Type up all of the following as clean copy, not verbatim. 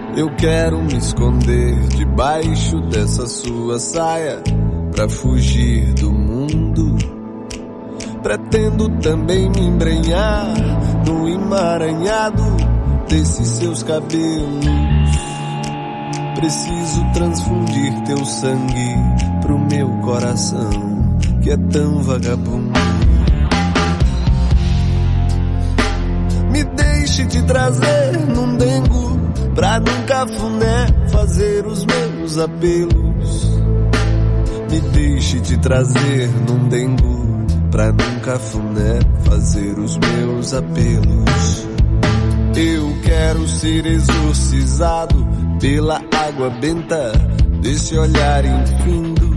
Eu quero me esconder debaixo dessa sua saia pra fugir do mundo. Pretendo também me embrenhar no emaranhado desses seus cabelos. Preciso transfundir teu sangue pro meu coração, que é tão vagabundo. Me deixe te trazer num dengo pra num cafuné fazer os meus apelos. Me deixe te trazer num dengo pra num cafuné fazer os meus apelos. Eu quero ser exorcizado pela água benta desse olhar infindo.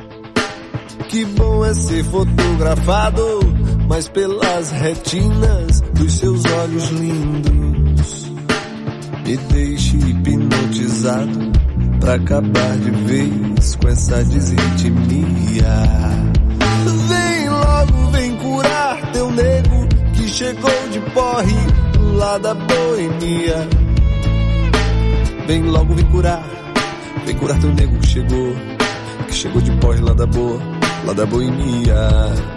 Que bom é ser fotografado, mas pelas retinas dos seus olhos lindos. Me deixe hipnotizado pra acabar de vez com essa desritmia. Vem logo, vem curar teu nego que chegou de porre lá da Boemia. Vem logo, vem curar teu nego que chegou de porre lá da Boemia.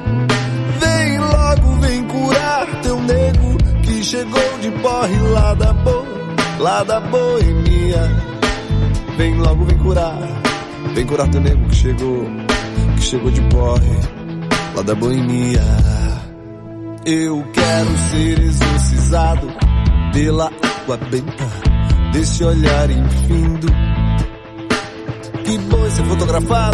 Vem logo, vem curar teu nego que chegou de porre lá da Boemia. Vem logo, vem curar teu nego que chegou de porre lá da Boemia. Eu quero ser exorcizado pela água benta desse olhar infindo. Que bom é ser fotografado,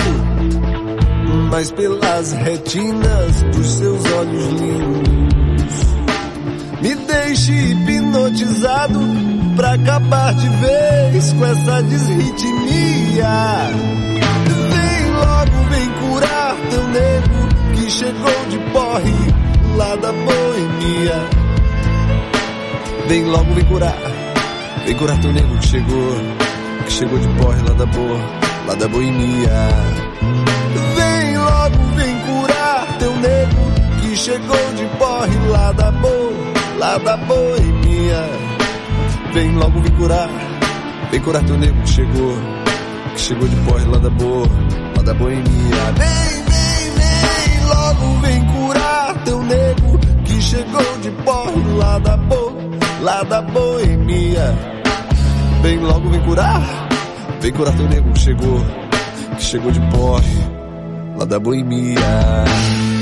mas pelas retinas dos seus olhos lindos. Me deixe hipnotizado pra acabar de vez com essa desritmia. Vem logo, vem curar teu nego que chegou de porre lá da Boemia. Vem logo, vem curar teu nego que chegou de porre lá da Boemia. Vem logo, vem curar teu nego que chegou de porre lá da Boemia. Vem logo, vem curar teu nego que chegou de porre lá da Boemia. Vem logo, vem curar teu nego que chegou de porre lá da Boemia. Vem logo, vem curar teu nego que chegou de porre lá da Boemia.